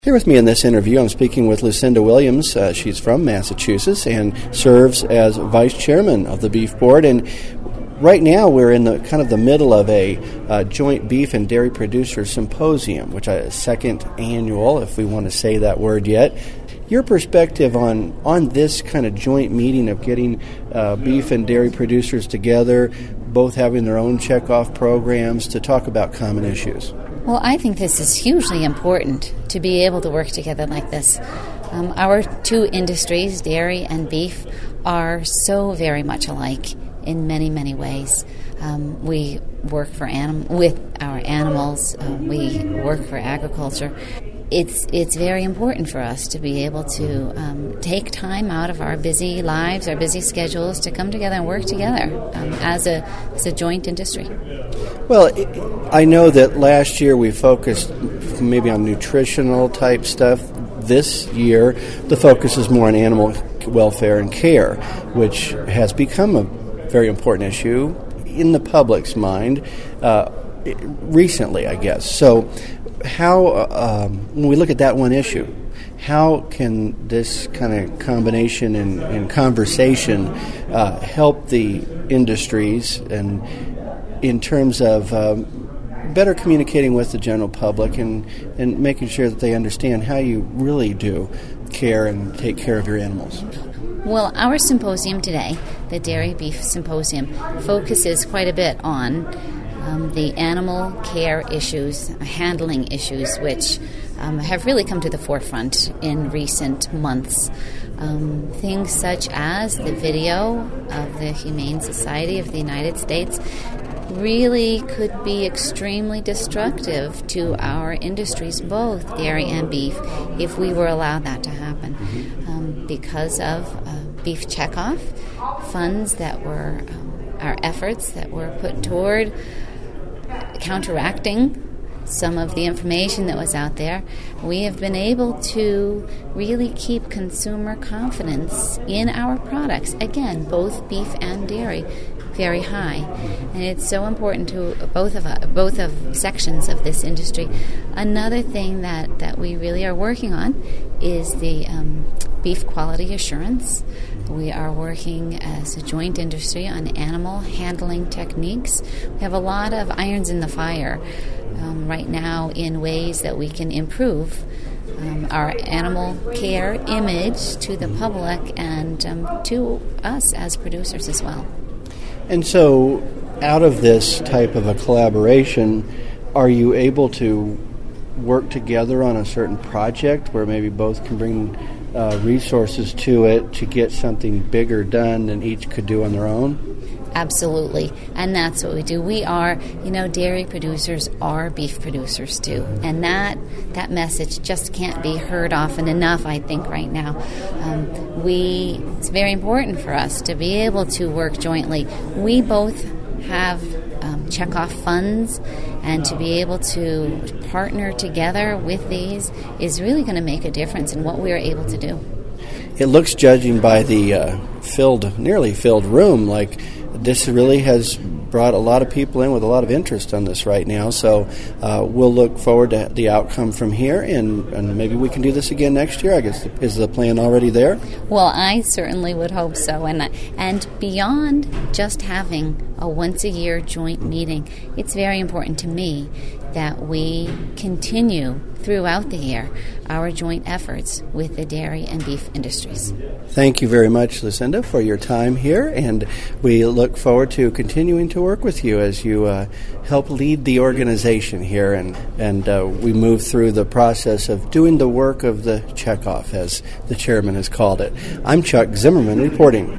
Here with me in this interview, I'm speaking with Lucinda Williams. She's from Massachusetts and serves as vice chairman of the Beef Board. And right now we're in the middle of a joint beef and dairy producers symposium, which is second annual, if we want to say that word yet. Your perspective on this kind of joint meeting of getting beef and dairy producers together, both having their own checkoff programs to talk about common issues. Well, I think this is hugely important to be able to work together like this. Our two industries, dairy and beef, are so very much alike in many, many ways. We work with our animals. We work for agriculture. It's very important for us to be able to take time out of our busy lives, our busy schedules, to come together and work together as a joint industry. Well, I know that last year we focused maybe on nutritional type stuff. This year, the focus is more on animal welfare and care, which has become a very important issue in the public's mind recently, I guess. So how, when we look at that one issue, how can this kind of combination and conversation help the industries and in terms of better communicating with the general public and making sure that they understand how you really do care and take care of your animals? Well, our symposium today, the Dairy Beef Symposium, focuses quite a bit on the animal care issues, handling issues, which have really come to the forefront in recent months. Things such as the video of the Humane Society of the United States really could be extremely destructive to our industries, both dairy and beef, if we were allowed that to happen. Because of beef checkoff, funds that were, our efforts that were put toward counteracting some of the information that was out there, we have been able to really keep consumer confidence in our products, again, both beef and dairy, very high. And it's so important to both of sections of this industry. Another thing that we really are working on is the beef quality assurance. We are working as a joint industry on animal handling techniques. We have a lot of irons in the fire right now in ways that we can improve our animal care image to the public and to us as producers as well. And so, out of this type of a collaboration, are you able to work together on a certain project where maybe both can bring resources to it to get something bigger done than each could do on their own? Absolutely, and that's what we do. We are, dairy producers are beef producers too, and that message just can't be heard often enough, I think, right now. It's very important for us to be able to work jointly. We both have checkoff funds, and to be able to partner together with these is really going to make a difference in what we are able to do. It looks, judging by the nearly filled room, like this really has brought a lot of people in with a lot of interest on this right now. So we'll look forward to the outcome from here, and maybe we can do this again next year. I guess, is the plan already there? Well, I certainly would hope so. And beyond just having a once-a-year joint meeting, it's very important to me that we continue throughout the year our joint efforts with the dairy and beef industries. Thank you very much, Lucinda, for your time here, and we look forward to continuing to work with you as you help lead the organization here, and we move through the process of doing the work of the checkoff, as the chairman has called it. I'm Chuck Zimmerman reporting.